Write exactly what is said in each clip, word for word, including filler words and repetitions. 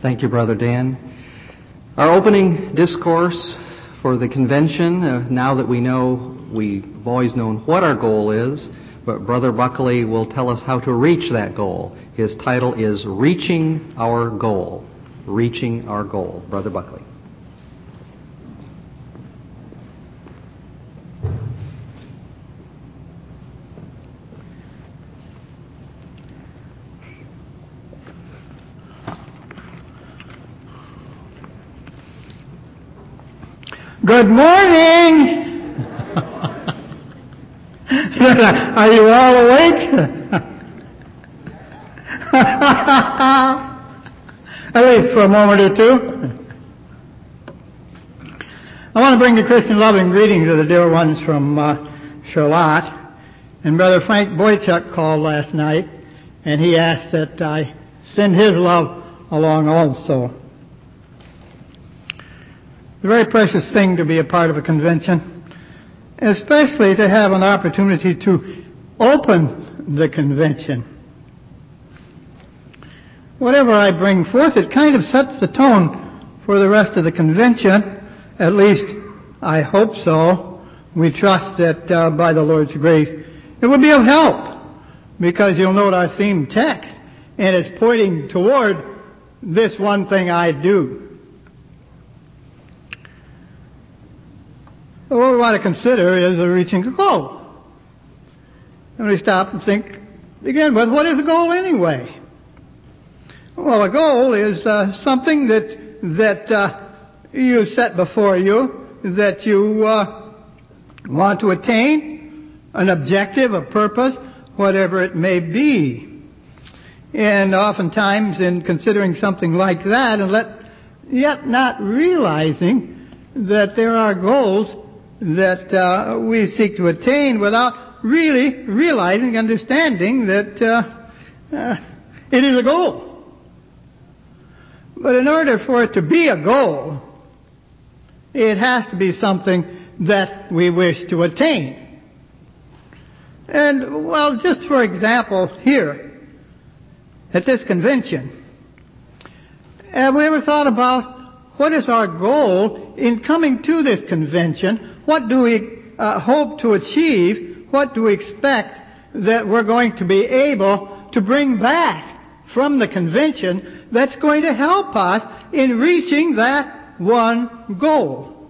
Thank you, Brother Dan. Our opening discourse for the convention, uh, now that we know, we've always known what our goal is, but Brother Buckley will tell us how to reach that goal. His title is Reaching Our Goal. Reaching Our Goal. Brother Buckley. Good morning! Are you all awake? At least for a moment or two. I want to bring the Christian love and greetings of the dear ones from uh, Charlotte. And Brother Frank Boychuk called last night, and he asked that I send his love along also. It's a very precious thing to be a part of a convention, especially to have an opportunity to open the convention. Whatever I bring forth, it kind of sets the tone for the rest of the convention. At least, I hope so. We trust that uh, by the Lord's grace, it will be of help, because you'll note our theme text, and it's pointing toward this one thing I do. What we want to consider is a reaching a goal. And we stop and think, again, but what is a goal anyway? Well, a goal is uh, something that that uh, you set before you, that you uh, want to attain, an objective, a purpose, whatever it may be. And oftentimes in considering something like that, and let, yet not realizing that there are goals that uh, we seek to attain without really realizing, understanding that uh, uh, it is a goal. But in order for it to be a goal, it has to be something that we wish to attain. And, well, just for example, here, at this convention, have we ever thought about what is our goal in coming to this convention? What do we uh, hope to achieve? What do we expect that we're going to be able to bring back from the convention that's going to help us in reaching that one goal?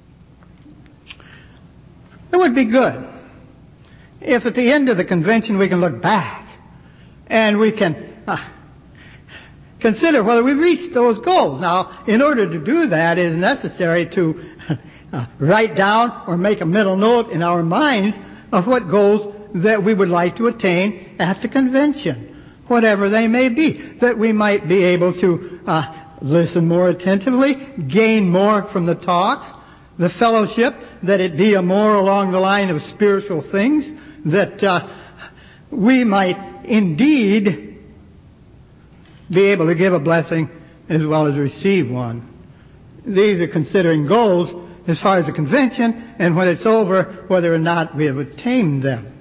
It would be good if at the end of the convention we can look back and we can uh, consider whether we reached those goals. Now, in order to do that, it is necessary to Uh, write down or make a mental note in our minds of what goals that we would like to attain at the convention, whatever they may be, that we might be able to uh, listen more attentively, gain more from the talks, the fellowship, that it be a more along the line of spiritual things, that uh, we might indeed be able to give a blessing as well as receive one. These are considering goals as far as the convention, and when it's over, whether or not we have attained them.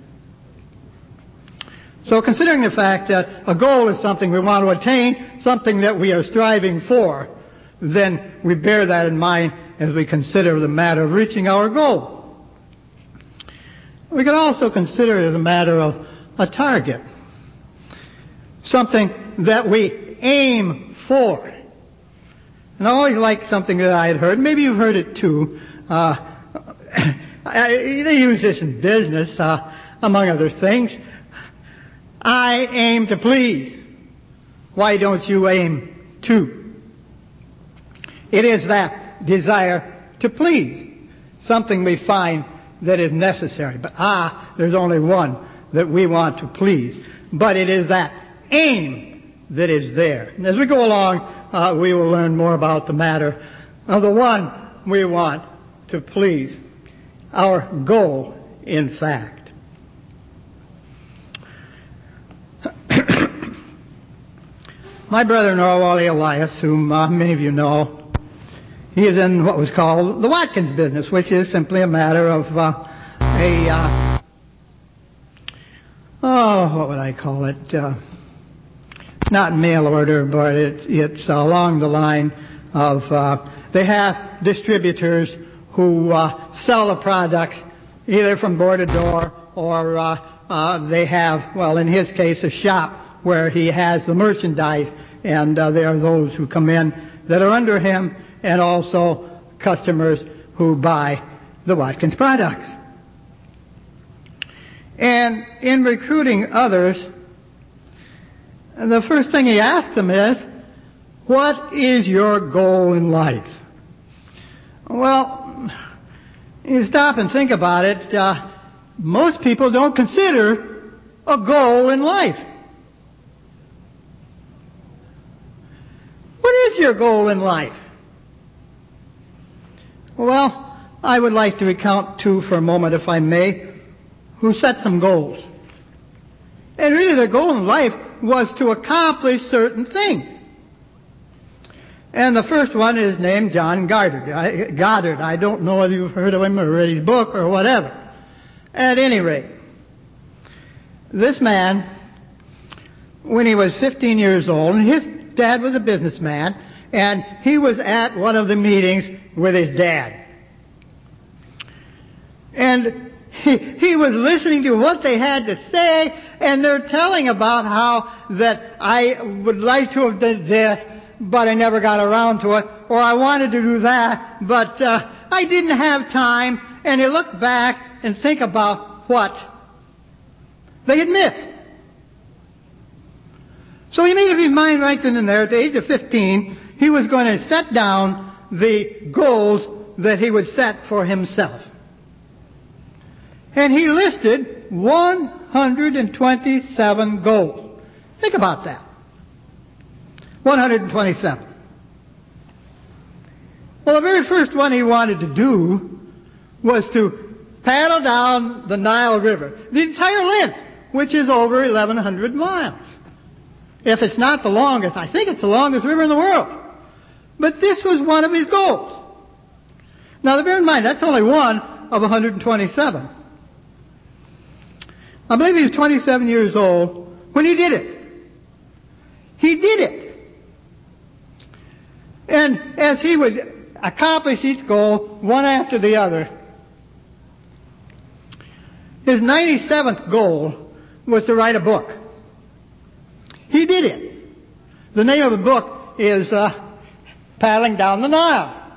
So considering the fact that a goal is something we want to attain, something that we are striving for, then we bear that in mind as we consider the matter of reaching our goal. We can also consider it as a matter of a target, something that we aim for. And I always liked something that I had heard. Maybe you've heard it too. Uh, I, they use this in business, uh, among other things. I aim to please. Why don't you aim to? It is that desire to please, something we find that is necessary. But ah, there's only one that we want to please. But it is that aim that is there. And as we go along, Uh, we will learn more about the matter of the one we want to please. Our goal, in fact. My brother-in-law, Wally Elias, whom uh, many of you know, he is in what was called the Watkins business, which is simply a matter of uh, a, uh, oh, what would I call it? Uh, not mail order, but it's, it's along the line of uh, they have distributors who uh, sell the products either from door to door or uh, uh, they have, well, in his case, a shop where he has the merchandise, and uh, there are those who come in that are under him and also customers who buy the Watkins products. And in recruiting others, the first thing he asks them is, what is your goal in life? Well, you stop and think about it, uh, most people don't consider a goal in life. What is your goal in life? Well, I would like to recount two for a moment, if I may, who set some goals. And really their goal in life was to accomplish certain things. And the first one is named John Goddard. I, Goddard. I don't know whether you've heard of him or read his book or whatever. At any rate, this man, when he was fifteen years old, and his dad was a businessman, and he was at one of the meetings with his dad. And he, he was listening to what they had to say, and they're telling about how that I would like to have done this, but I never got around to it, or I wanted to do that, but uh, I didn't have time. And he looked back and think about what they had missed. So he made up his mind right then and there, at the age of fifteen, he was going to set down the goals that he would set for himself. And he listed one hundred twenty-seven goals. Think about that. one hundred twenty-seven. Well, the very first one he wanted to do was to paddle down the Nile River, the entire length, which is over eleven hundred miles. If it's not the longest, I think it's the longest river in the world. But this was one of his goals. Now, bear in mind, that's only one of one hundred twenty-seven. I believe he was twenty-seven years old when he did it. He did it. And as he would accomplish each goal, one after the other, his ninety-seventh goal was to write a book. He did it. The name of the book is uh, Paddling Down the Nile.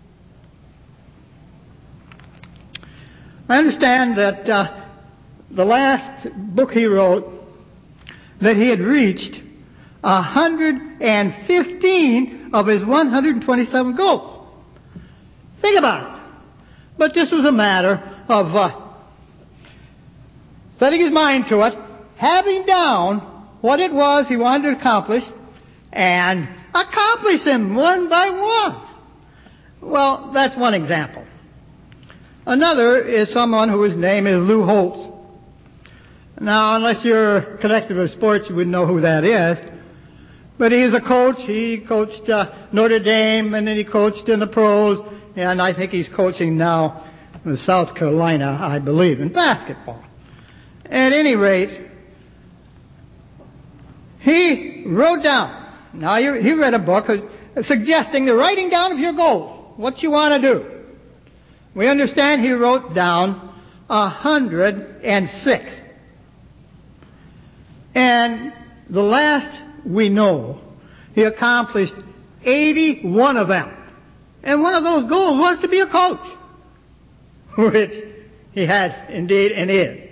I understand that uh, the last book he wrote, that he had reached one hundred fifteen of his one hundred twenty-seven goals. Think about it. But this was a matter of uh, setting his mind to it, having down what it was he wanted to accomplish, and accomplish them one by one. Well, that's one example. Another is someone whose name is Lou Holtz. Now, unless you're connected with sports, you wouldn't know who that is. But he's a coach. He coached uh, Notre Dame, and then he coached in the pros, and I think he's coaching now in South Carolina, I believe, in basketball. At any rate, he wrote down, now he read a book suggesting the writing down of your goals, what you want to do. We understand he wrote down one hundred six. And the last we know, he accomplished eighty-one of them. And one of those goals was to be a coach, which he has indeed and is.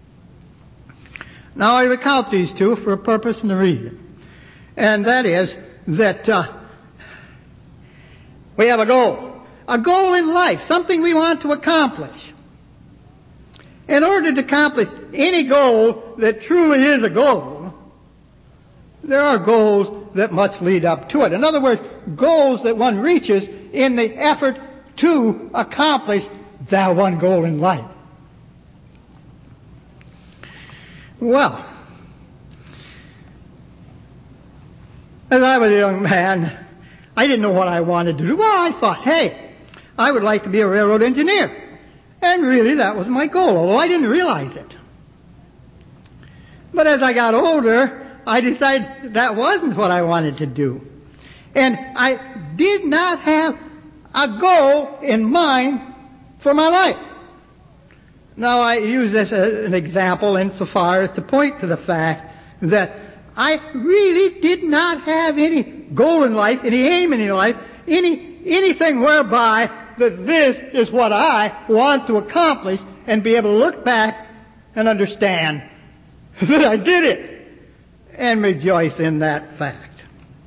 Now, I recount these two for a purpose and a reason. And that is that uh, we have a goal. A goal in life, something we want to accomplish. In order to accomplish any goal that truly is a goal, there are goals that must lead up to it. In other words, goals that one reaches in the effort to accomplish that one goal in life. Well, as I was a young man, I didn't know what I wanted to do. Well, I thought, hey, I would like to be a railroad engineer. And really, that was my goal, although I didn't realize it. But as I got older, I decided that wasn't what I wanted to do. And I did not have a goal in mind for my life. Now, I use this as an example insofar as to point to the fact that I really did not have any goal in life, any aim in life, any anything whereby that this is what I want to accomplish, and be able to look back and understand that I did it and rejoice in that fact.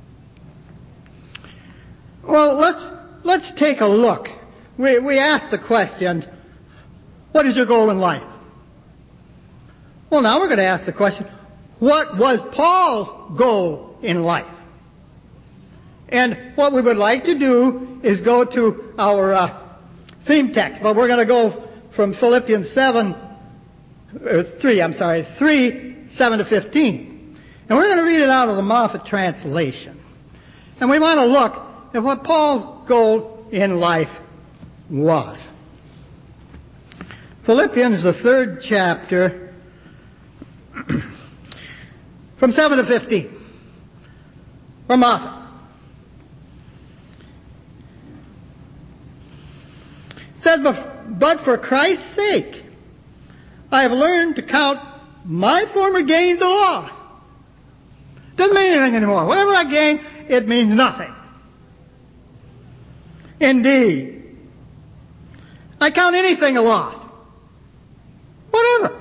Well, let's let's take a look. We we asked the question, what is your goal in life? Well, now we're going to ask the question, what was Paul's goal in life? And what we would like to do is go to our uh, theme text, but we're going to go from Philippians seven, or three, I'm sorry, three, seven to fifteen. And we're going to read it out of the Moffat translation. And we want to look at what Paul's goal in life was. Philippians, the third chapter, from seven to fifteen, from Moffat. It says, but for Christ's sake, I have learned to count my former gains a loss. Doesn't mean anything anymore. Whatever I gain, it means nothing. Indeed, I count anything a loss. Whatever.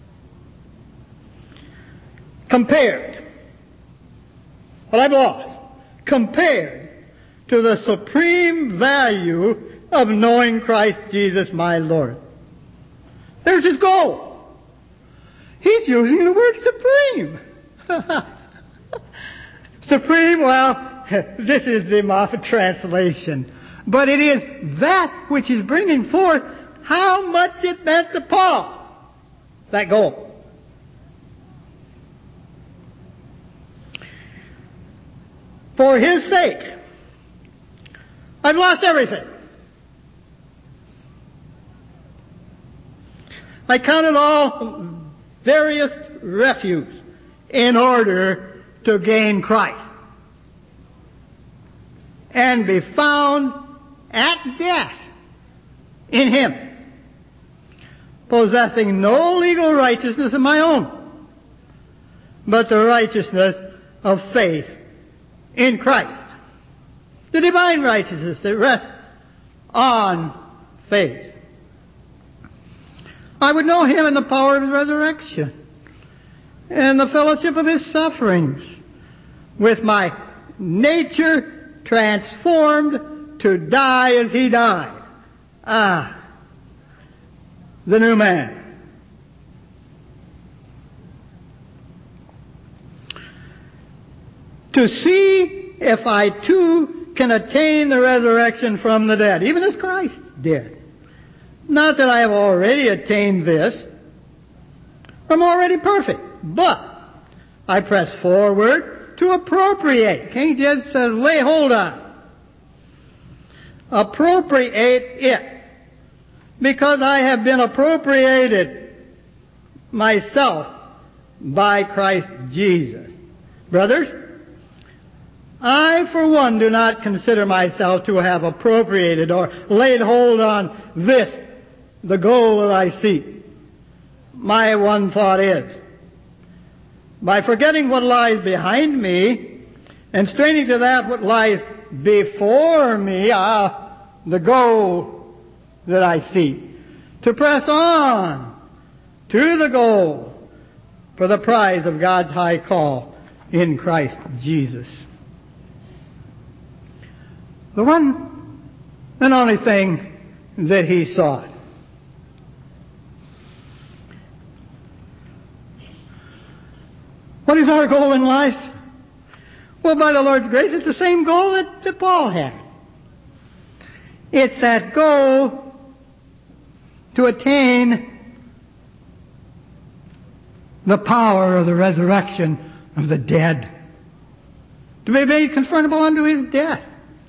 Compared, what I've lost, compared to the supreme value of knowing Christ Jesus my Lord. There's his goal. He's using the word supreme. Supreme, well, this is the Moffat translation. But it is that which is bringing forth how much it meant to Paul. That goal. For his sake, I've lost everything. I count it all various refuse in order to gain Christ and be found at death in him, possessing no legal righteousness of my own, but the righteousness of faith in Christ, the divine righteousness that rests on faith. I would know him in the power of his resurrection and the fellowship of his sufferings, with my nature transformed to die as he died. Ah, the new man. To see if I too can attain the resurrection from the dead, even as Christ did. Not that I have already attained this. I'm already perfect. But I press forward to appropriate. King James says, lay hold on. Appropriate it. Because I have been appropriated myself by Christ Jesus. Brothers, I, for one, do not consider myself to have appropriated or laid hold on this, the goal that I seek. My one thought is, by forgetting what lies behind me and straining to that what lies before me, ah, the goal that I seek, to press on to the goal for the prize of God's high call in Christ Jesus. The one and only thing that he sought. What is our goal in life? Well, by the Lord's grace, it's the same goal that, that Paul had. It's that goal to attain the power of the resurrection of the dead. To be made conformable unto his death.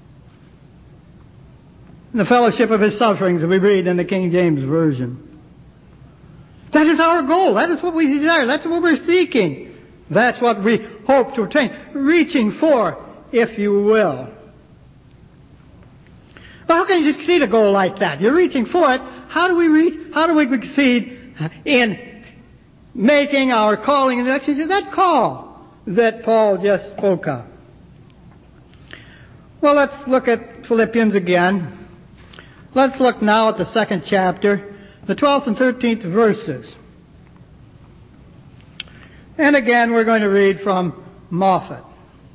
The fellowship of his sufferings that we read in the King James Version. That is our goal. That is what we desire. That's what we're seeking. That's what we hope to attain. Reaching for, if you will. Well, how can you succeed a goal like that? You're reaching for it. How do we reach? How do we succeed in making our calling and election to that call that Paul just spoke of? Well, let's look at Philippians again. Let's look now at the second chapter, the twelfth and thirteenth verses. And again, we're going to read from Moffat.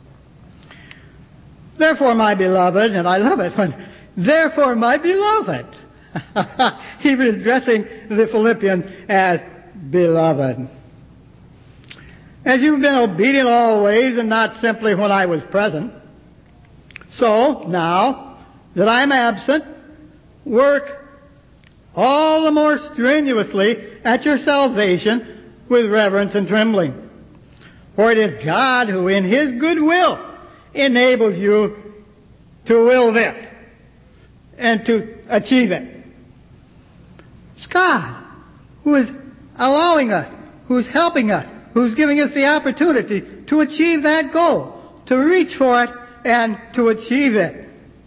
Therefore, my beloved, and I love it when, therefore, my beloved. He was addressing the Philippians as beloved. As you've been obedient always, and not simply when I was present, so now that I am absent, work all the more strenuously at your salvation with reverence and trembling. For it is God who in His good will enables you to will this and to achieve it. It's God who is allowing us, who's helping us, who's giving us the opportunity to achieve that goal, to reach for it and to achieve it.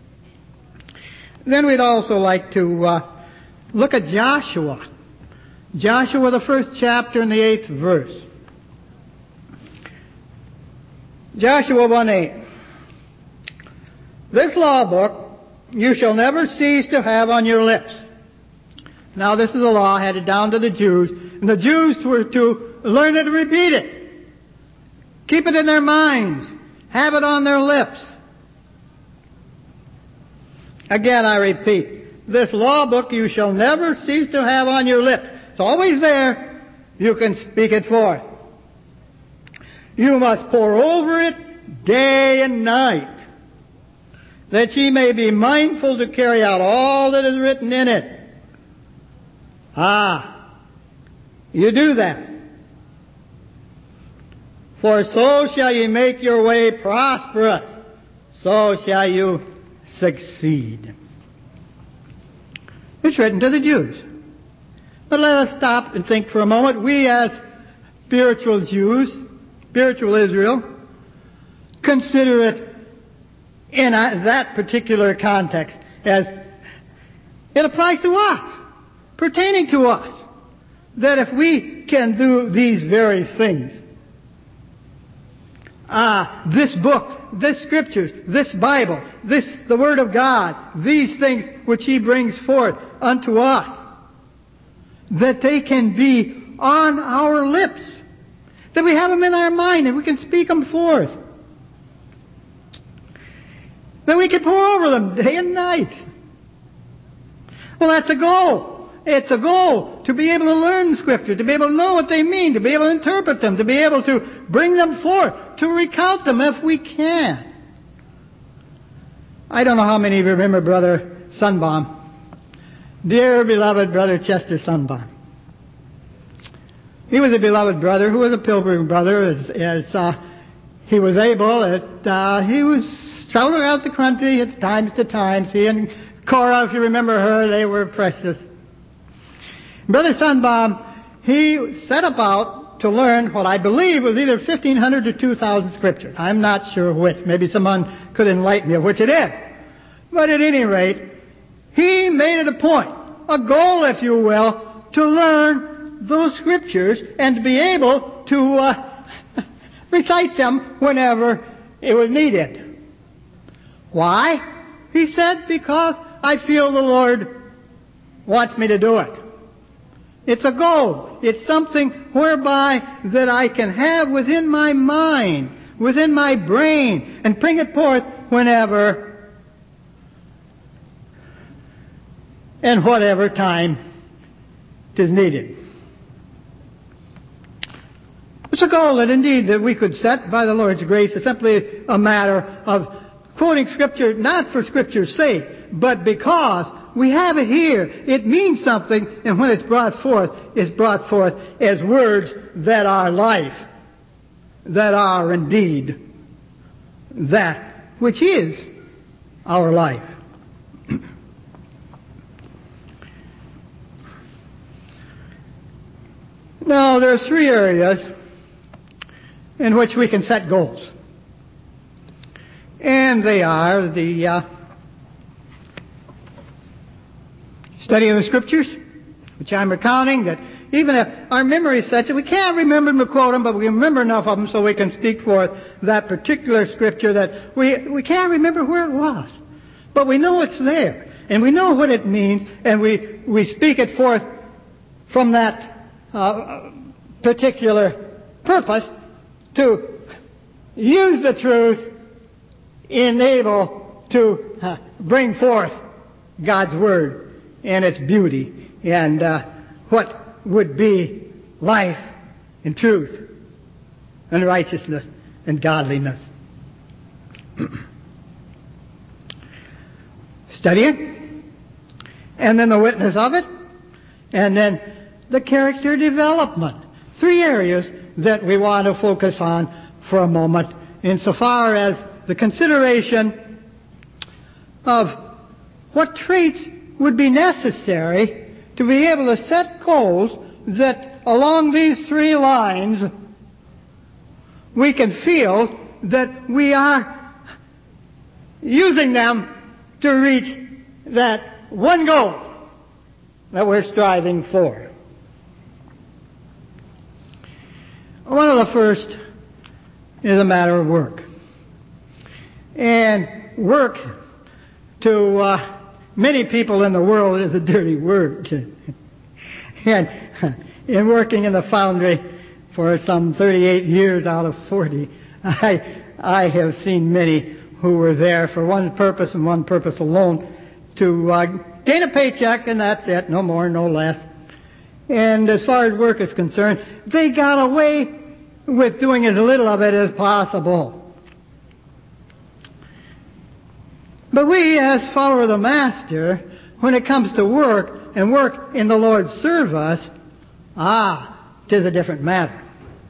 Then we'd also like to uh, look at Joshua. Joshua, the first chapter and the eighth verse. Joshua one eight. This law book you shall never cease to have on your lips. Now this is a law handed down to the Jews, and the Jews were to learn it and repeat it. Keep it in their minds. Have it on their lips. Again, I repeat, this law book you shall never cease to have on your lips. It's always there. You can speak it forth. You must pore over it day and night, that ye may be mindful to carry out all that is written in it. Ah, you do that. For so shall ye make your way prosperous, so shall you succeed. It's written to the Jews. But let us stop and think for a moment. We as spiritual Jews, spiritual Israel, consider it in a, that particular context as it applies to us, pertaining to us, that if we can do these very things, ah, this book, this scriptures, this Bible, this, the Word of God, these things which He brings forth unto us, that they can be on our lips, that we have them in our mind and we can speak them forth, that we can pour over them day and night. Well, that's a goal. It's a goal to be able to learn Scripture, to be able to know what they mean, to be able to interpret them, to be able to bring them forth, to recount them if we can. I don't know how many of you remember Brother Sunbaum. Dear beloved Brother Chester Sunbaum. He was a beloved brother who was a pilgrim brother as, as uh, he was able. At, uh, he was traveling out the country at times to times. He and Cora, if you remember her, they were precious. Brother Sunbaum, he set about to learn what I believe was either fifteen hundred or two thousand scriptures. I'm not sure which. Maybe someone could enlighten me of which it is. But at any rate, he made it a point, a goal, if you will, to learn those scriptures and to be able to uh, recite them whenever it was needed. Why? He said, because I feel the Lord wants me to do it. It's a goal. It's something whereby that I can have within my mind, within my brain, and bring it forth whenever and whatever time it is needed. It's a goal that indeed that we could set by the Lord's grace. It's simply a matter of quoting Scripture, not for Scripture's sake, but because we have it here. It means something, and when it's brought forth, it's brought forth as words that are life, that are indeed that which is our life. Now, there are three areas in which we can set goals. And they are the uh, study of the Scriptures, which I'm recounting, that even if our memory is such that we can't remember them to quote them, but we remember enough of them so we can speak forth that particular Scripture that we, we can't remember where it was. But we know it's there, and we know what it means, and we, we speak it forth from that uh, particular purpose to use the truth, enable to uh, bring forth God's Word and its beauty and uh, what would be life and truth and righteousness and godliness. Study it, and then the witness of it, and then the character development. Three areas that we want to focus on for a moment insofar as the consideration of what traits would be necessary to be able to set goals that along these three lines we can feel that we are using them to reach that one goal that we're striving for. One of the first is a matter of work. And work to uh, many people in the world is a dirty word. And in working in the foundry for some thirty-eight years out of forty, I, I have seen many who were there for one purpose and one purpose alone, to uh, gain a paycheck, and that's it, no more, no less. And as far as work is concerned, they got away with doing as little of it as possible. But we, as followers of the Master, when it comes to work and work in the Lord's service, ah, 'tis a different matter.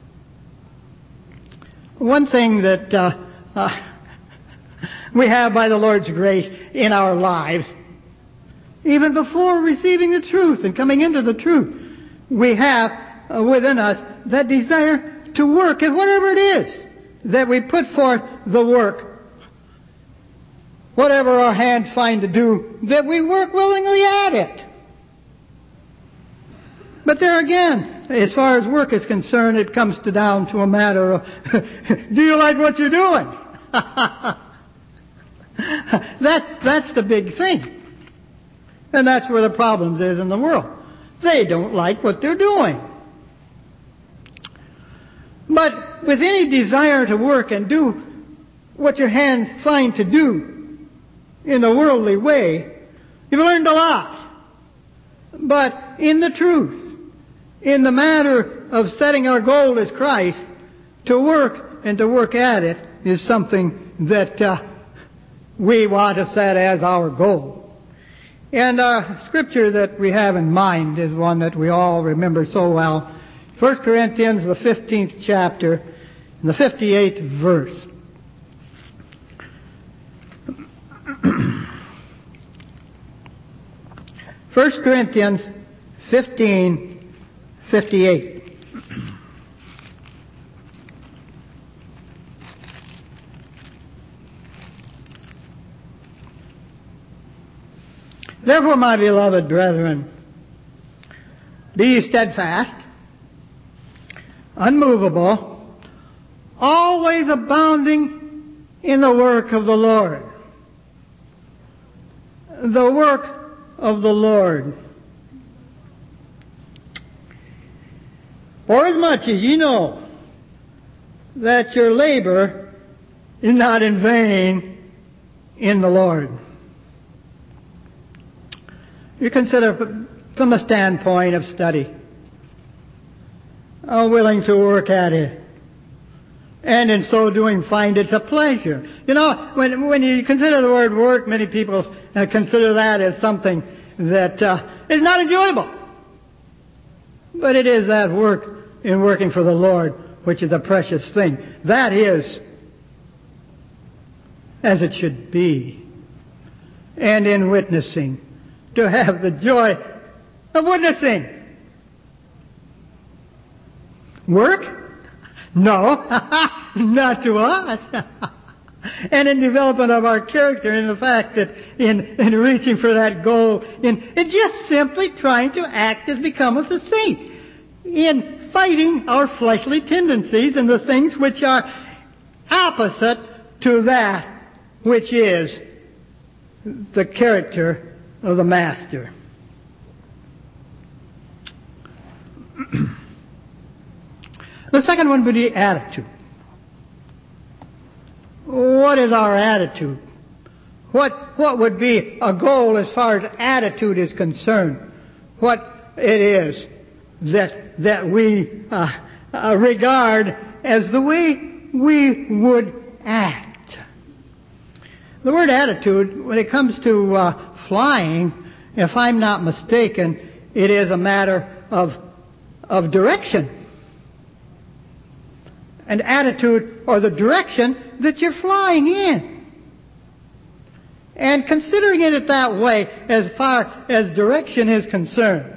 One thing that uh, uh, we have by the Lord's grace in our lives, even before receiving the truth and coming into the truth, we have uh, within us that desire to work at whatever it is that we put forth the work. Whatever our hands find to do, that we work willingly at it. But there again, as far as work is concerned, it comes to down to a matter of, do you like what you're doing? that, that's the big thing. And that's where the problems is in the world. They don't like what they're doing. But with any desire to work and do what your hands find to do in the worldly way, you've learned a lot. But in the truth, in the matter of setting our goal as Christ, to work and to work at it is something that uh, we want to set as our goal. And our scripture that we have in mind is one that we all remember so well. First Corinthians, the fifteenth chapter, and the fifty-eighth verse. First Corinthians fifteen, fifty-eight. Therefore, my beloved brethren, be ye steadfast, unmovable, always abounding in the work of the Lord. The work of the Lord. For as much as ye know that your labor is not in vain in the Lord. You consider from the standpoint of study, are willing to work at it, and in so doing find it a pleasure. You know, when when you consider the word work, many people uh, consider that as something that uh, is not enjoyable. But it is that work in working for the Lord which is a precious thing. That is as it should be. And in witnessing, to have the joy of witnessing. Work? No, not to us. And in development of our character, in the fact that in, in reaching for that goal, in, in just simply trying to act as becometh a saint, in fighting our fleshly tendencies and the things which are opposite to that which is the character of the Master. The second one would be attitude. What is our attitude? What, what would be a goal as far as attitude is concerned? What it is that, that we uh, uh, regard as the way we would act. The word attitude, when it comes to uh, flying, if I'm not mistaken, it is a matter of, of direction. An attitude or the direction that you're flying in. And considering it that way as far as direction is concerned,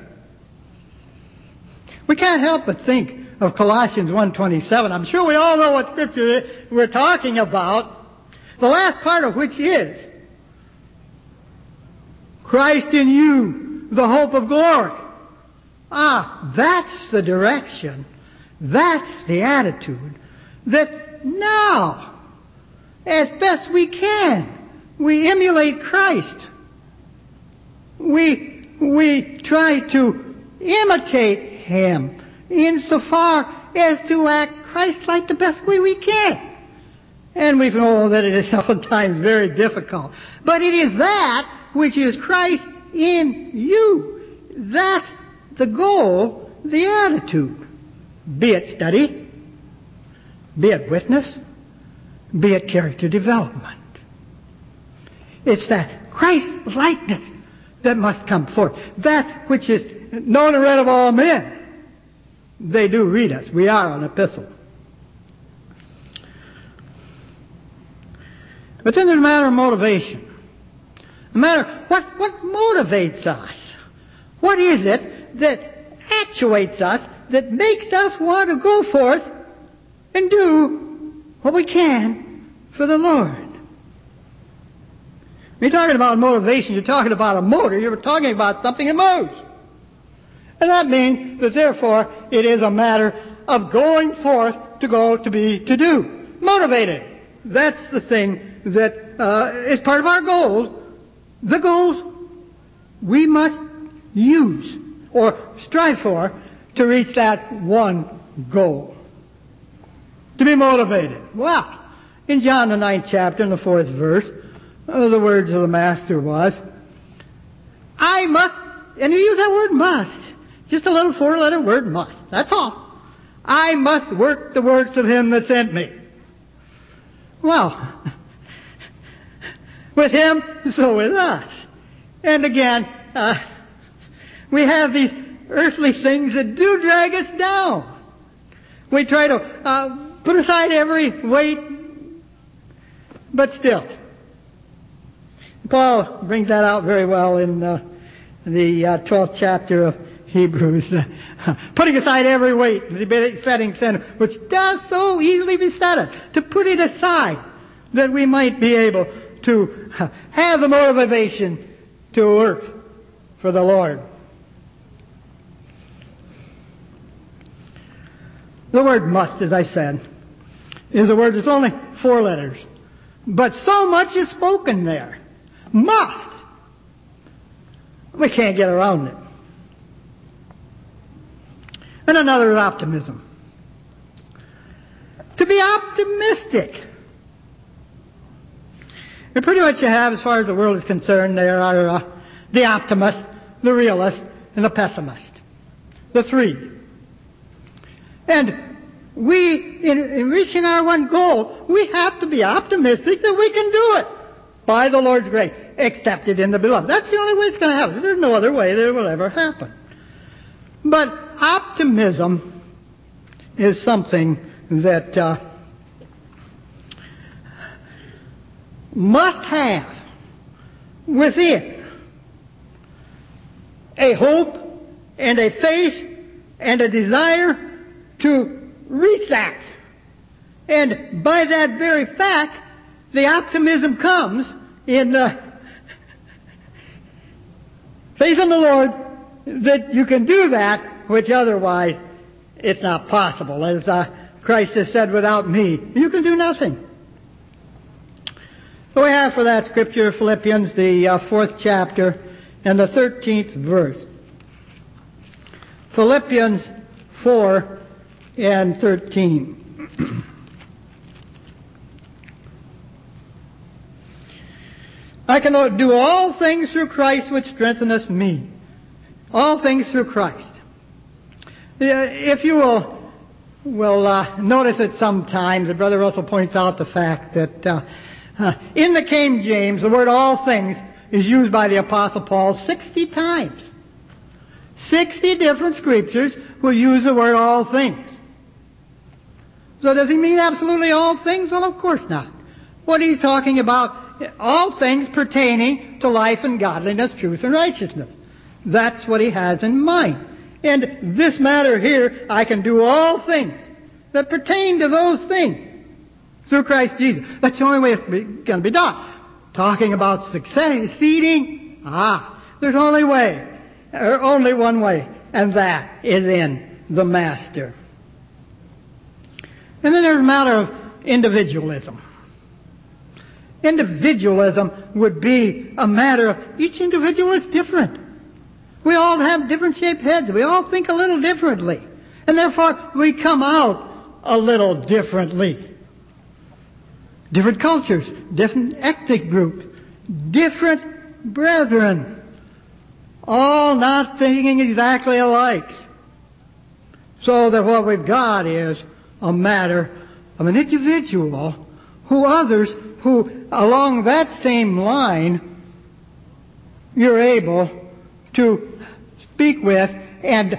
we can't help but think of Colossians one twenty-seven. I'm sure we all know what scripture we're talking about. The last part of which is Christ in you, the hope of glory. Ah, that's the direction. That's the attitude that now, as best we can, we emulate Christ. We, we try to imitate Him insofar as to act Christ-like the best way we can. And we know that it is oftentimes very difficult. But it is that which is Christ in you. That's the goal, the attitude. Be it study, be it witness, be it character development. It's that Christ-likeness that must come forth. That which is known and read of all men. They do read us. We are an epistle. But then there's a matter of motivation. A matter, what, what motivates us? What is it that actuates us, that makes us want to go forth and do what we can for the Lord? When you're talking about motivation, you're talking about a motor. You're talking about something that moves. And that means that therefore it is a matter of going forth to go to be to do. Motivated. That's the thing that uh, is part of our goals. The goals we must use or strive for to reach that one goal. To be motivated. Well, in John the ninth chapter, in the fourth verse, uh, the words of the Master was, I must, and you use that word must, just a little four-letter word, must. That's all. I must work the works of Him that sent me. Well, with Him, so with us. And again, uh, we have these earthly things that do drag us down. We try to uh, put aside every weight, but still. Paul brings that out very well in uh, the uh, twelfth chapter of Hebrews. Uh, putting aside every weight, besetting sin, which does so easily beset us. To put it aside, that we might be able to have the motivation to work for the Lord. The word must, as I said, is a word that's only four letters. But so much is spoken there. Must. We can't get around it. And another is optimism. To be optimistic. And pretty much you have, as far as the world is concerned, there are uh, the optimist, the realist, and the pessimist. The three. And we, in, in reaching our one goal, we have to be optimistic that we can do it. By the Lord's grace. Accepted in the beloved. That's the only way it's going to happen. There's no other way that it will ever happen. But optimism is something that uh, must have within a hope and a faith and a desire to reach that. And by that very fact, the optimism comes in uh, faith in the Lord that you can do that, which otherwise it's not possible. As uh, Christ has said, without me, you can do nothing. So we have for that scripture Philippians, the uh, fourth chapter, and the thirteenth verse. Philippians four and thirteen. I can do all things through Christ which strengtheneth me. All things through Christ. If you will, will uh, notice it sometimes, that Brother Russell points out the fact that uh, uh, in the King James, the word all things is used by the Apostle Paul sixty times. Sixty different scriptures will use the word all things. So does he mean absolutely all things? Well, of course not. What he's talking about, all things pertaining to life and godliness, truth and righteousness. That's what he has in mind. And this matter here, I can do all things that pertain to those things through Christ Jesus. That's the only way it's going to be done. Talking about succeeding, ah, there's only way, or only one way, and that is in the Master. And then there's a matter of individualism. Individualism would be a matter of each individual is different. We all have different shaped heads. We all think a little differently. And therefore, we come out a little differently. Different cultures, different ethnic groups, different brethren, all not thinking exactly alike. So that what we've got is a matter of an individual who others who along that same line you're able to speak with and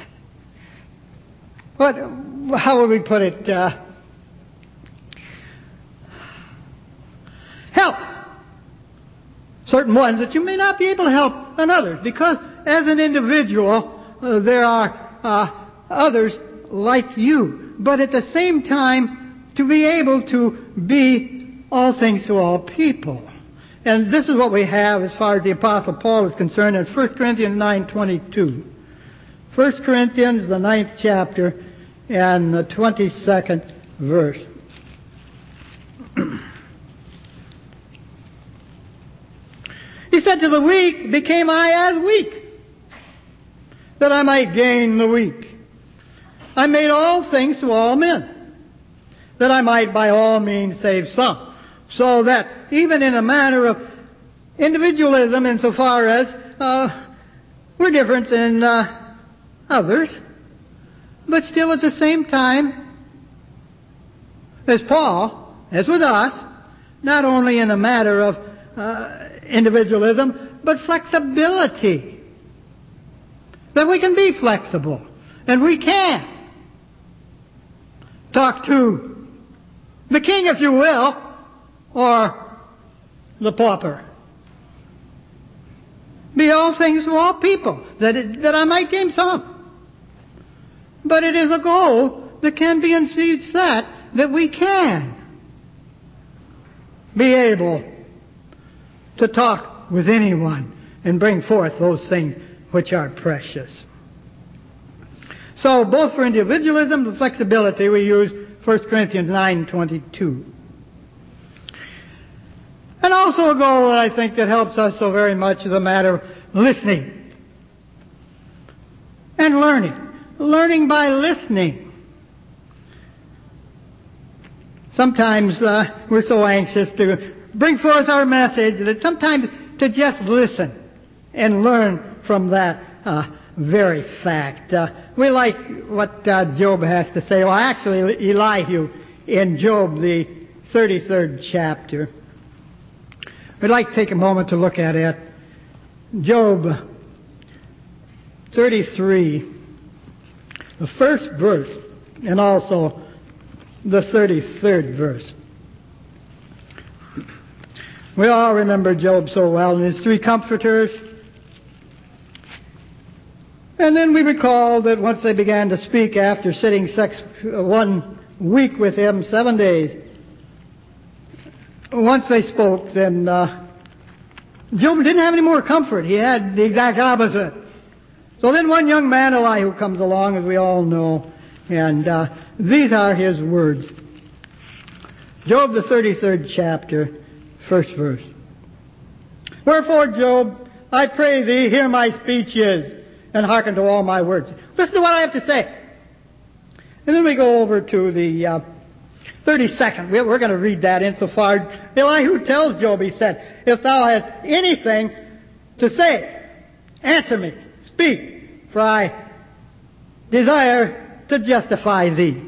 what, how would we put it? Uh, help certain ones that you may not be able to help and others, because as an individual uh, there are uh, others like you, but at the same time to be able to be all things to all people. And this is what we have as far as the Apostle Paul is concerned in First Corinthians nine twenty-two. First Corinthians, the ninth chapter, and the twenty-second verse. He said, to the weak became I as weak, that I might gain the weak. I made all things to all men, that I might by all means save some. So that even in a matter of individualism, insofar as uh, we're different than uh, others, but still at the same time, as Paul, as with us, not only in a matter of uh, individualism, but flexibility. That we can be flexible, and we can talk to the king, if you will, or the pauper. Be all things to all people, that it, that I might gain some. But it is a goal that can be indeed set, that we can be able to talk with anyone and bring forth those things which are precious. So both for individualism and flexibility we use First Corinthians nine twenty-two. And also a goal that I think that helps us so very much is a matter of listening and learning. Learning by listening. Sometimes uh, we're so anxious to bring forth our message that sometimes to just listen and learn from that uh, very fact. Uh, we like what uh, Job has to say. Well, actually, Elihu in Job, the thirty-third chapter. We'd like to take a moment to look at it. Job thirty-three, the first verse, and also the thirty-third verse. We all remember Job so well and his three comforters. And then we recall that once they began to speak after sitting sex, one week with him, seven days. Once they spoke, then uh, Job didn't have any more comfort. He had the exact opposite. So then one young man, Elihu, comes along, as we all know, and uh, these are his words. Job, the thirty-third chapter, first verse. Wherefore, Job, I pray thee, hear my speeches, and hearken to all my words. Listen to what I have to say. And then we go over to the uh, thirty-second. We're going to read that insofar. Elihu tells Job, he said, if thou hast anything to say, answer me, speak, for I desire to justify thee.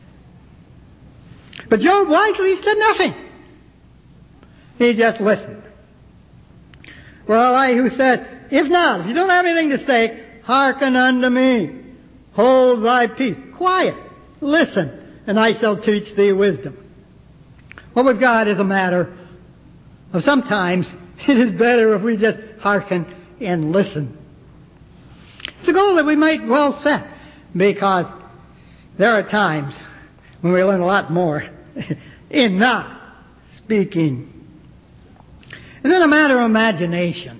But Job wisely said nothing. He just listened. Well, Elihu said, if not, if you don't have anything to say, hearken unto me. Hold thy peace. Quiet. Listen, and I shall teach thee wisdom. What we've got is a matter of sometimes it is better if we just hearken and listen. It's a goal that we might well set, because there are times when we learn a lot more in not speaking. And then a matter of imagination.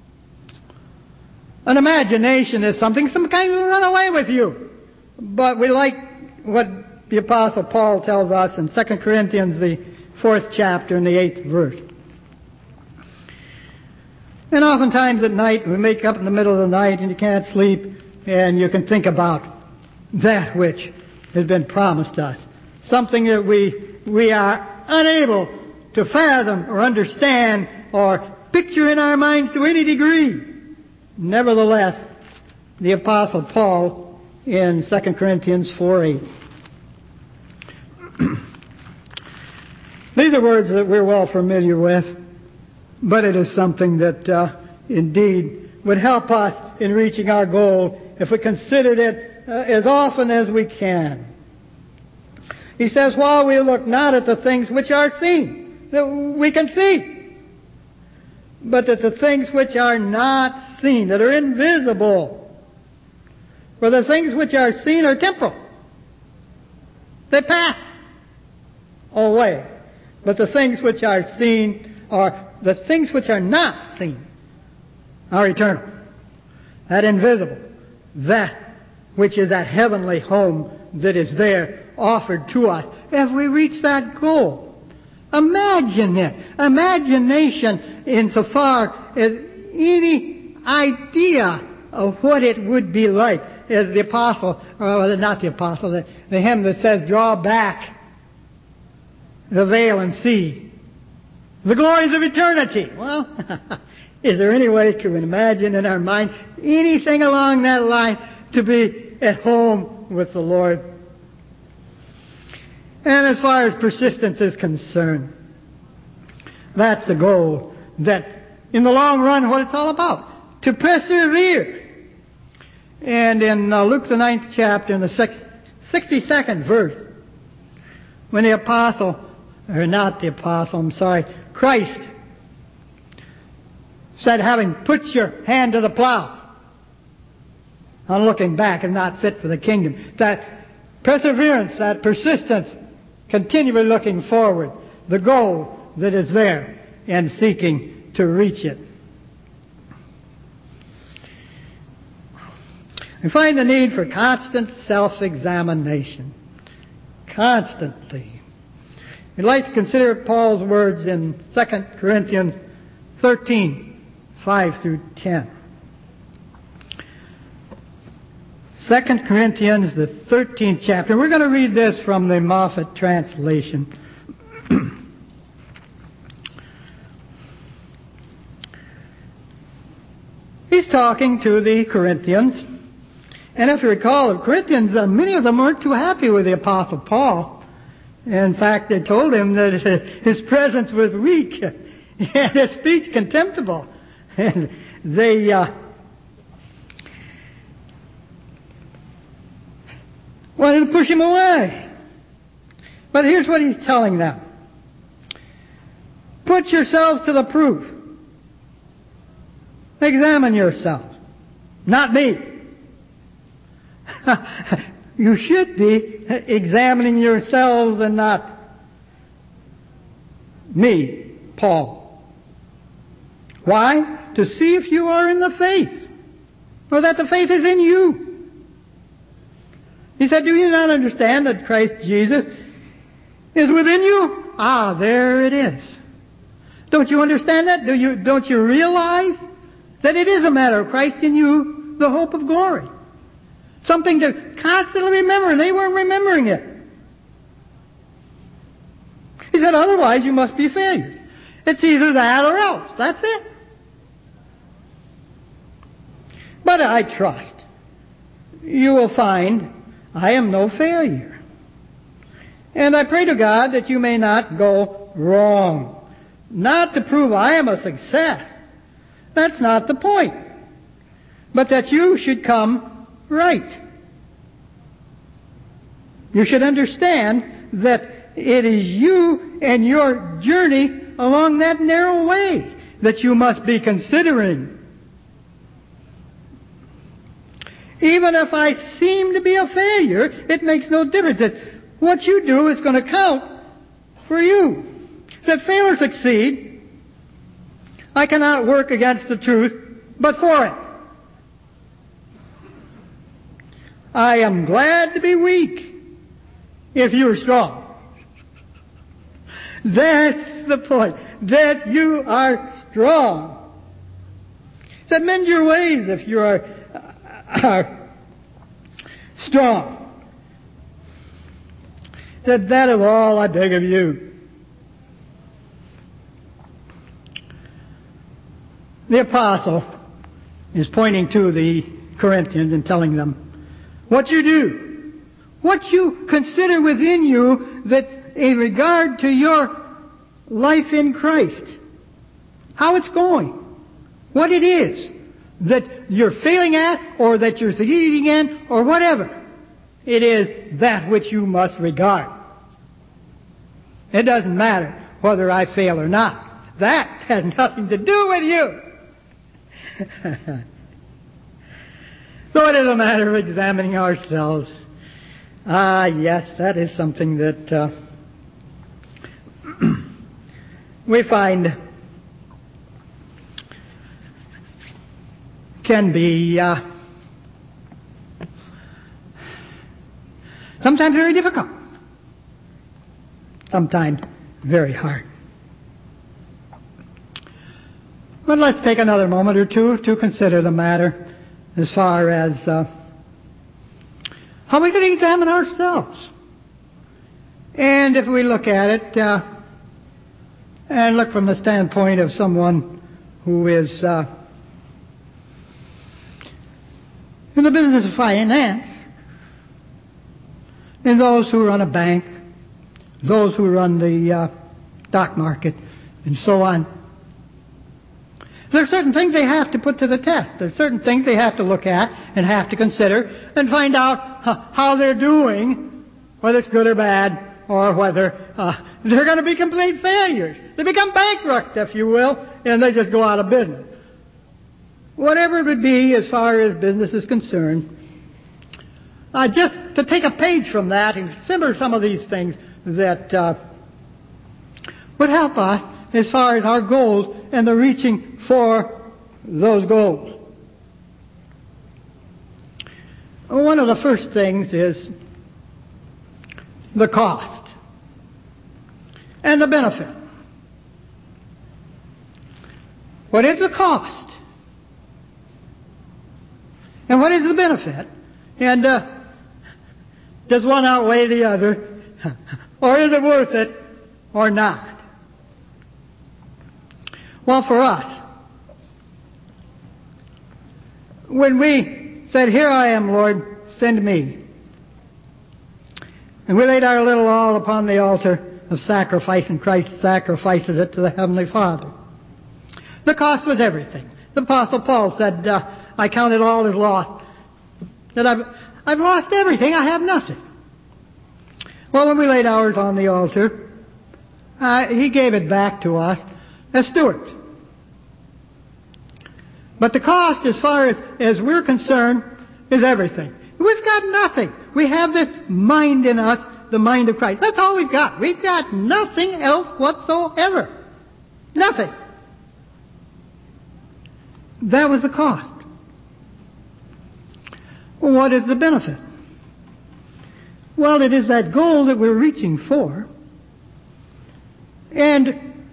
An imagination is something some kind of run away with you. But we like what the Apostle Paul tells us in Second Corinthians, the fourth chapter and the eighth verse. And oftentimes at night, we wake up in the middle of the night and you can't sleep, and you can think about that which has been promised us. Something that we, we are unable to fathom or understand or picture in our minds to any degree. Nevertheless, the Apostle Paul in Second Corinthians four eight. These are words that we're well familiar with, but it is something that uh, indeed would help us in reaching our goal if we considered it uh, as often as we can. He says, while we look not at the things which are seen, that we can see, but that the things which are not seen, that are invisible. For the things which are seen are temporal. They pass away. But the things which are seen are, the things which are not seen are eternal. That invisible. That which is that heavenly home that is there offered to us. If we reach that goal, imagine it. Imagination insofar as any idea of what it would be like, as the apostle, or not the apostle, the, the hymn that says, draw back the veil and see the glories of eternity. Well, is there any way to imagine in our mind anything along that line to be at home with the Lord? And as far as persistence is concerned, that's the goal. That in the long run, what it's all about. To persevere. And in uh, Luke the ninth chapter, in the sixty-second verse, when the apostle, or not the apostle, I'm sorry, Christ said, having put your hand to the plow, on looking back is not fit for the kingdom. That perseverance, that persistence, continually looking forward, the goal that is there, and seeking to reach it. We find the need for constant self-examination. Constantly. We'd like to consider Paul's words in Second Corinthians thirteen, five through ten. Second Corinthians, the thirteenth chapter. We're going to read this from the Moffat translation. He's talking to the Corinthians. And if you recall, the Corinthians, uh, many of them weren't too happy with the Apostle Paul. In fact, they told him that his presence was weak and his speech contemptible. And they uh, wanted to push him away. But here's what he's telling them. Put yourselves to the proof. Examine yourselves. Not me. you should be examining yourselves and not me, Paul. Why? To see if you are in the faith, or that the faith is in you. He said, do you not understand that Christ Jesus is within you? Ah, there it is. Don't you understand that? Do you, don't you realize that it is a matter of Christ in you, the hope of glory? Something to constantly remember, and they weren't remembering it. He said, otherwise you must be failures. It's either that or else. That's it. But I trust you will find I am no failure. And I pray to God that you may not go wrong. Not to prove I am a success. That's not the point. But that you should come right. You should understand that it is you and your journey along that narrow way that you must be considering. Even if I seem to be a failure, it makes no difference. That what you do is going to count for you. That fail or succeed, I cannot work against the truth, but for it. I am glad to be weak if you are strong. That's the point. That you are strong. That mend your ways if you are, are strong. That that is all I beg of you. The apostle is pointing to the Corinthians and telling them what you do, what you consider within you that in regard to your life in Christ, how it's going, what it is that you're failing at or that you're succeeding in or whatever. It is that which you must regard. It doesn't matter whether I fail or not. That has nothing to do with you. So it is a matter of examining ourselves. Ah, yes, that is something that uh, we find can be uh, sometimes very difficult, sometimes very hard. But let's take another moment or two to consider the matter as far as uh, how we can examine ourselves. And if we look at it uh, and look from the standpoint of someone who is uh, in the business of finance, and those who run a bank, those who run the uh, stock market, and so on, there are certain things they have to put to the test. There are certain things they have to look at and have to consider and find out how they're doing, whether it's good or bad, or whether uh, they're going to be complete failures. They become bankrupt, if you will, and they just go out of business. Whatever it would be as far as business is concerned, uh, just to take a page from that and consider some of these things that uh, would help us as far as our goals and the reaching for those goals. One of the first things is the cost and the benefit. What is the cost? And what is the benefit? And uh, does one outweigh the other? Or is it worth it or not? Well, for us, when we said, "Here I am, Lord, send me," and we laid our little all upon the altar of sacrifice, and Christ sacrifices it to the Heavenly Father, the cost was everything. The Apostle Paul said, uh, "I count it all as lost. That I've, I've lost everything. I have nothing." Well, when we laid ours on the altar, uh, He gave it back to us as stewards. But the cost, as far as, as we're concerned, is everything. We've we've got nothing. We have this mind in us, the mind of Christ. That's all we've got. We've got nothing else whatsoever. Nothing. That was the cost. Well, what is the benefit? Well, it is that goal that we're reaching for. And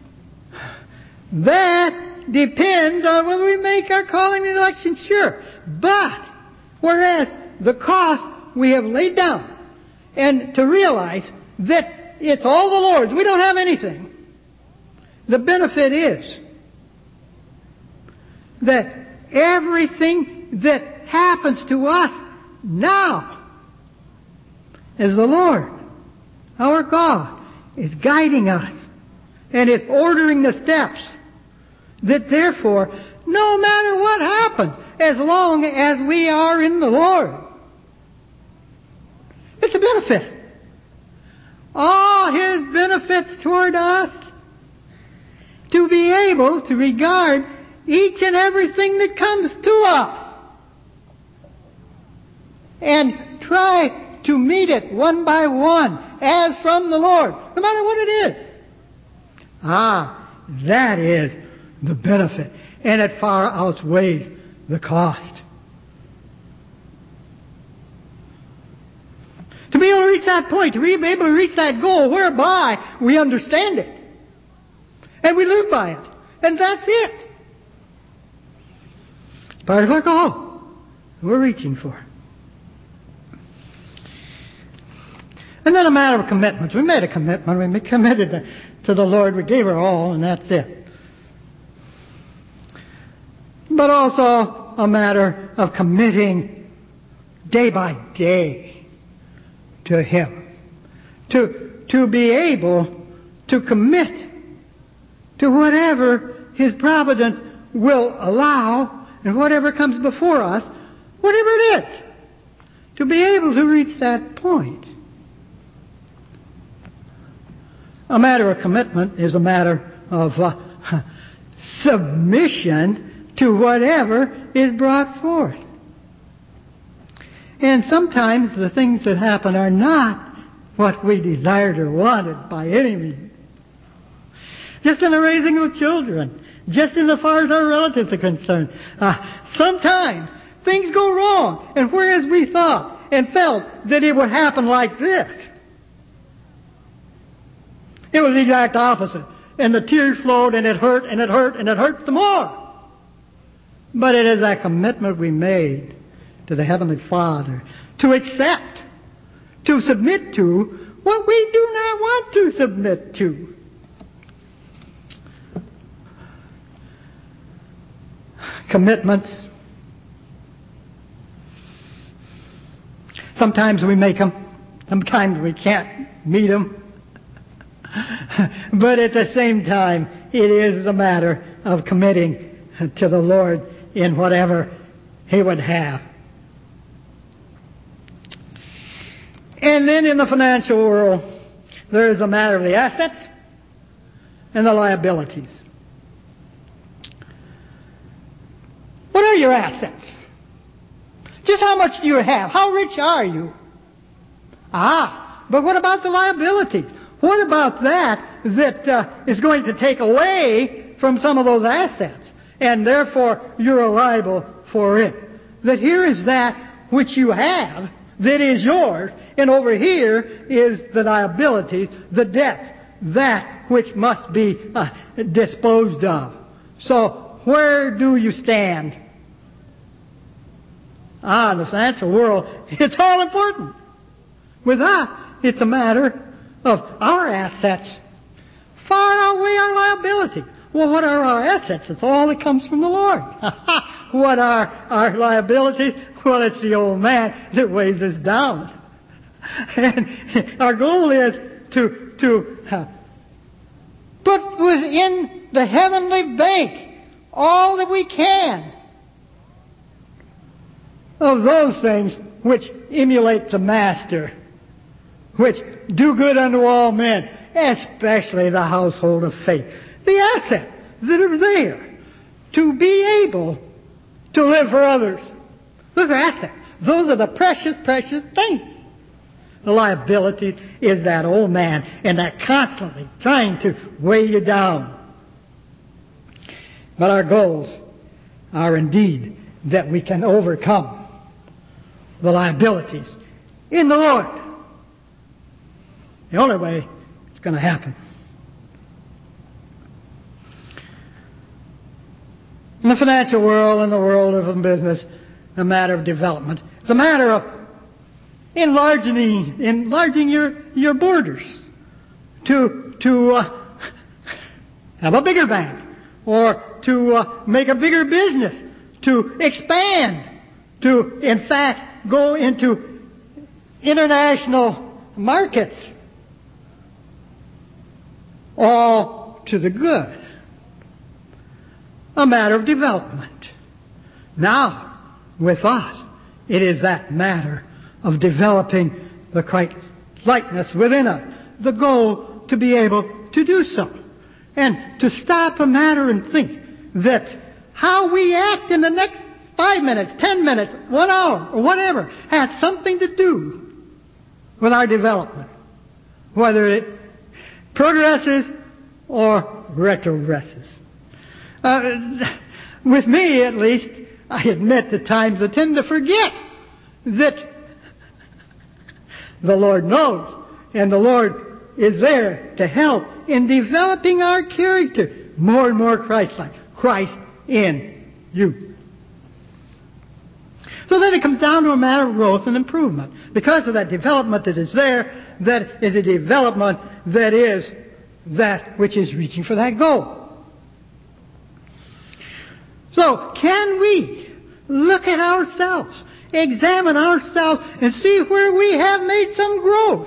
that depends on whether we make our calling and election sure. But, whereas the cost we have laid down, and to realize that it's all the Lord's, we don't have anything. The benefit is that everything that happens to us now is the Lord, our God, is guiding us and is ordering the steps. That therefore, no matter what happens, as long as we are in the Lord, it's a benefit. All His benefits toward us, to be able to regard each and everything that comes to us and try to meet it one by one as from the Lord, no matter what it is. Ah, that is the benefit, and it far outweighs the cost. To be able to reach that point, to be able to reach that goal whereby we understand it and we live by it, and that's it. Part of our goal we're reaching for. And then a matter of commitment. We made a commitment. We committed to, to the Lord. We gave her all, and that's it. But also a matter of committing day by day to Him. To, to be able to commit to whatever His providence will allow, and whatever comes before us, whatever it is, to be able to reach that point. A matter of commitment is a matter of uh, submission to whatever is brought forth. And sometimes the things that happen are not what we desired or wanted by any means. Just in the raising of children, just in as far as our relatives are concerned, uh, sometimes things go wrong, and whereas we thought and felt that it would happen like this, it was the exact opposite. And the tears flowed, and it hurt, and it hurt, and it hurt some more. But it is that commitment we made to the Heavenly Father to accept, to submit to what we do not want to submit to. Commitments. Sometimes we make them. Sometimes we can't meet them. But at the same time, it is a matter of committing to the Lord in whatever He would have. And then in the financial world, there is a matter of the assets and the liabilities. What are your assets? Just how much do you have? How rich are you? Ah, but what about the liabilities? What about that that uh, is going to take away from some of those assets? And therefore, you're liable for it. That here is that which you have that is yours, and over here is the liability, the debt, that which must be uh, disposed of. So, where do you stand? Ah, in the financial world, it's all important. With us, it's a matter of our assets far outweigh our liability. Well, what are our assets? It's all that comes from the Lord. What are our liabilities? Well, it's the old man that weighs us down. And our goal is to, to uh, put within the heavenly bank all that we can of those things which emulate the Master, which do good unto all men, especially the household of faith. The assets that are there to be able to live for others. Those are assets. Those are the precious, precious things. The liability is that old man, and that constantly trying to weigh you down. But our goals are indeed that we can overcome the liabilities in the Lord. The only way it's going to happen. In the financial world, in the world of business, a matter of development. It's a matter of enlarging, enlarging your, your borders to, to uh, have a bigger bank, or to uh, make a bigger business, to expand, to, in fact, go into international markets, all to the good. A matter of development. Now, with us, it is that matter of developing the Christ likeness within us. The goal to be able to do so. And to stop a matter and think that how we act in the next five minutes, ten minutes, one hour, or whatever, has something to do with our development. Whether it progresses or retrogresses. Uh, with me, at least, I admit at times I tend to forget that the Lord knows, and the Lord is there to help in developing our character more and more Christ-like. Christ in you. So then it comes down to a matter of growth and improvement. Because of that development that is there, that is a development that is that which is reaching for that goal. So, can we look at ourselves, examine ourselves, and see where we have made some growth?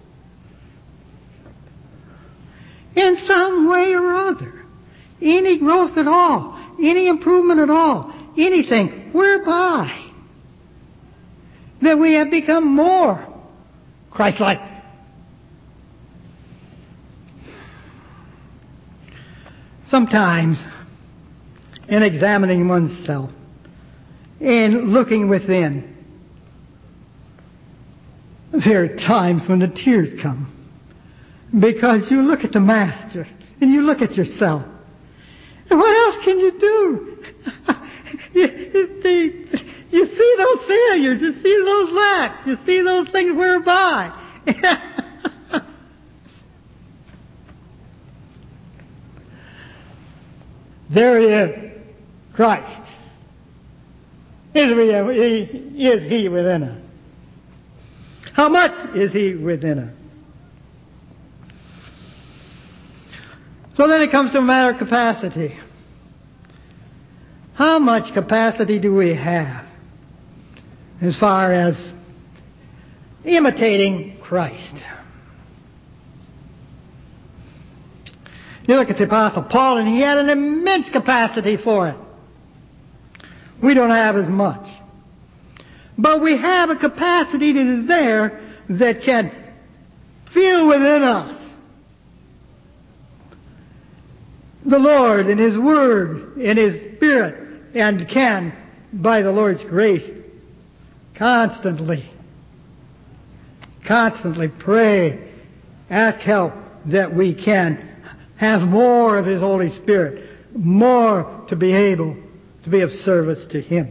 In some way or other. Any growth at all. Any improvement at all. Anything whereby that we have become more Christ-like. Sometimes, in examining oneself, in looking within, there are times when the tears come. Because you look at the Master, and you look at yourself. And what else can you do? you, you, you see those failures, you see those lacks, you see those things whereby. There he is. Christ. Is, we, is He within us? How much is He within us? So then it comes to a matter of capacity. How much capacity do we have as far as imitating Christ? You look at the Apostle Paul, and he had an immense capacity for it. We don't have as much. But we have a capacity that is there that can feel within us the Lord and His Word and His Spirit, and can, by the Lord's grace, constantly, constantly pray, ask help that we can have more of His Holy Spirit, more to be able to be of service to Him.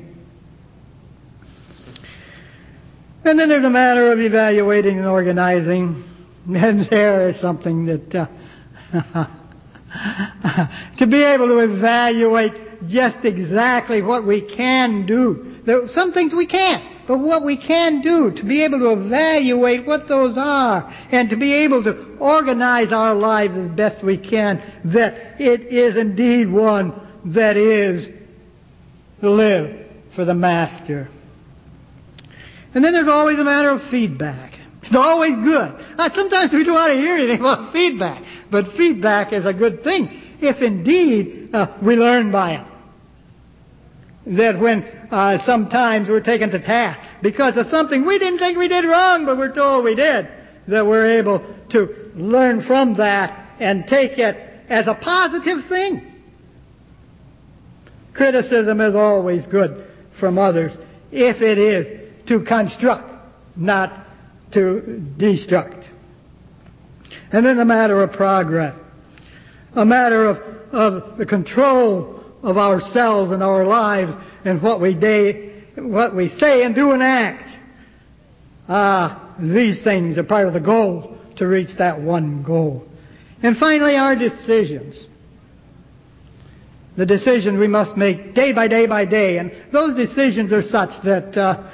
And then there's a matter of evaluating and organizing. And there is something that uh, to be able to evaluate just exactly what we can do. There are some things we can't, but what we can do, to be able to evaluate what those are, and to be able to organize our lives as best we can, that it is indeed one that is to live for the Master. And then there's always a matter of feedback. It's always good. Uh, sometimes we don't want to hear anything about feedback, but feedback is a good thing if indeed uh, we learn by it. That when uh, sometimes we're taken to task because of something we didn't think we did wrong, but we're told we did, that we're able to learn from that and take it as a positive thing. Criticism is always good from others if it is to construct, not to destruct. And then a matter of progress, a matter of, of the control of ourselves and our lives and what we, day, what we say and do and act. Ah, these things are part of the goal to reach that one goal. And finally, our decisions. The decisions we must make day by day by day. And those decisions are such that uh,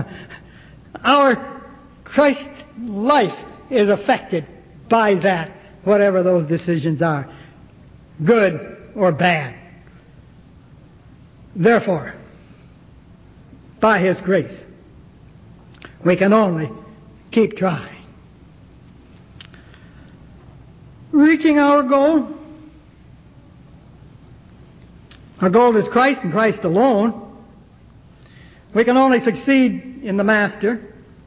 our Christ life is affected by that, whatever those decisions are, good or bad. Therefore, by His grace, we can only keep trying. Reaching our goal. Our goal is Christ and Christ alone. We can only succeed in the Master.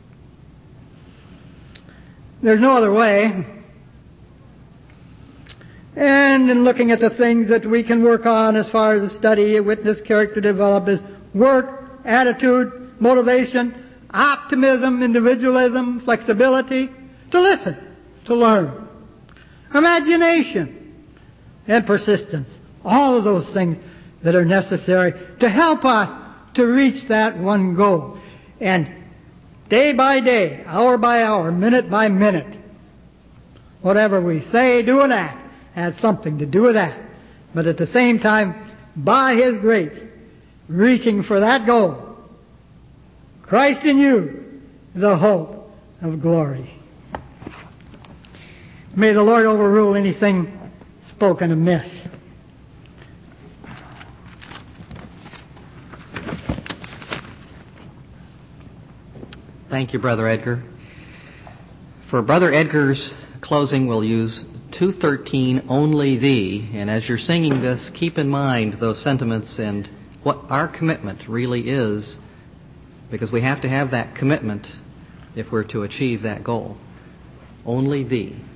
There's no other way. And in looking at the things that we can work on as far as the study, witness, character development, work, attitude, motivation, optimism, individualism, flexibility, to listen, to learn. Imagination and persistence. All of those things that are necessary to help us to reach that one goal. And day by day, hour by hour, minute by minute, whatever we say, do, and act has something to do with that. But at the same time, by His grace, reaching for that goal. Christ in you, the hope of glory. May the Lord overrule anything spoken amiss. Thank you, Brother Edgar. For Brother Edgar's closing, we'll use two thirteen, Only Thee. And as you're singing this, keep in mind those sentiments and what our commitment really is, because we have to have that commitment if we're to achieve that goal. Only Thee.